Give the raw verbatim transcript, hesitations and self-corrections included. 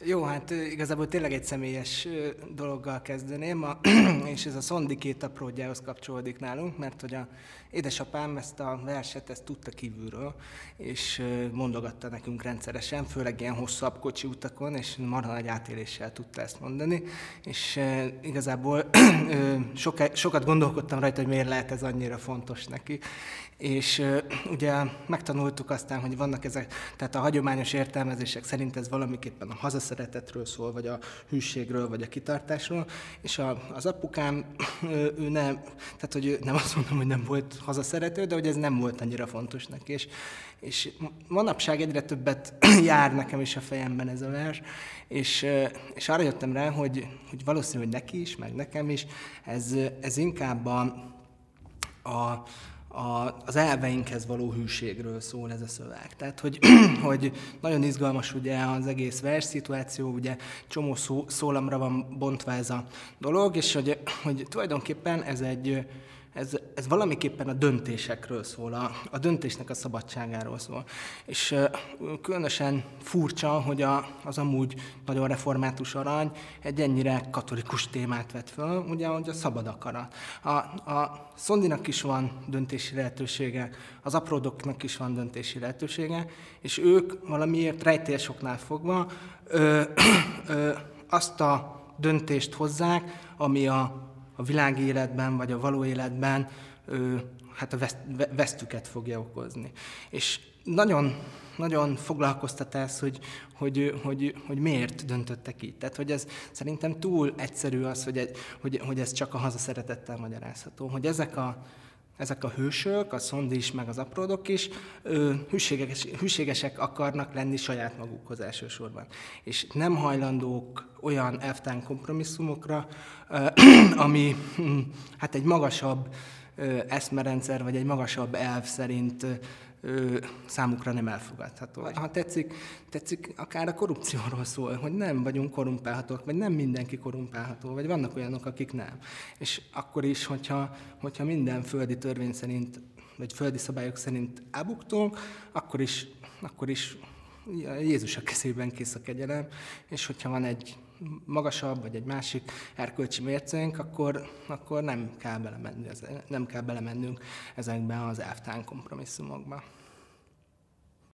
Jó, hát igazából tényleg egy személyes dologgal kezdeném, a, és ez a Szondi két apródjához kapcsolódik nálunk, mert hogy a édesapám ezt a verset ezt tudta kívülről, és mondogatta nekünk rendszeresen, főleg ilyen hosszabb kocsi utakon, és marha nagy átéléssel tudta ezt mondani, és igazából sokat, sokat gondolkodtam rajta, hogy miért lehet ez annyira fontos neki. És uh, ugye megtanultuk aztán, hogy vannak ezek, tehát a hagyományos értelmezések szerint ez valamiképpen a hazaszeretetről szól, vagy a hűségről, vagy a kitartásról, és a, az apukám, ő, ő nem, tehát hogy ő, nem azt mondom, hogy nem volt hazaszerető, de hogy ez nem volt annyira fontos neki, és, és manapság egyre többet jár nekem is a fejemben ez a vers, és, és arra jöttem rá, hogy, hogy valószínű, hogy neki is, meg nekem is, ez, ez inkább a, a A, az elveinkhez való hűségről szól ez a szöveg. Tehát, hogy, hogy nagyon izgalmas ugye az egész versszituáció, ugye csomó szó, szólamra van bontva ez a dolog, és hogy, hogy tulajdonképpen ez egy Ez, ez valamiképpen a döntésekről szól, a, a döntésnek a szabadságáról szól. És uh, különösen furcsa, hogy a, az amúgy nagyon református arany egy ennyire katolikus témát vett föl, ugye, hogy a szabad akarat. A, a Szondinak is van döntési lehetősége, az apródoknak is van döntési lehetősége, és ők valamiért rejtélyesoknál fogva ö, ö, azt a döntést hozzák, ami a a világi életben, vagy a való életben ö, hát a vesztüket fogja okozni. És nagyon, nagyon foglalkoztat ez, hogy, hogy, hogy, hogy miért döntöttek így. Tehát, hogy ez szerintem túl egyszerű az, hogy, hogy, hogy ez csak a hazaszeretettel magyarázható. Hogy ezek a, ezek a hősök, a Szondi is, meg az apródok is ö, hűséges, hűségesek akarnak lenni saját magukhoz elsősorban. És nem hajlandók olyan elvtán kompromisszumokra, ö, ami hm, hát egy magasabb ö, eszmerendszer, vagy egy magasabb elv szerint ö, számukra nem elfogadható. Ha tetszik, tetszik, akár a korrupcióról szól, hogy nem vagyunk korrumpálhatók, vagy nem mindenki korrumpálható, vagy vannak olyanok, akik nem. És akkor is, hogyha, hogyha minden földi törvény szerint, vagy földi szabályok szerint elbuktunk, akkor is, akkor is Jézus a kezében kész a kegyelem, és hogyha van egy magasabb, vagy egy másik erkölcsi mércénk, akkor, akkor nem kell belemenni, nem kell belemennünk ezekbe az elvtán kompromisszumokba.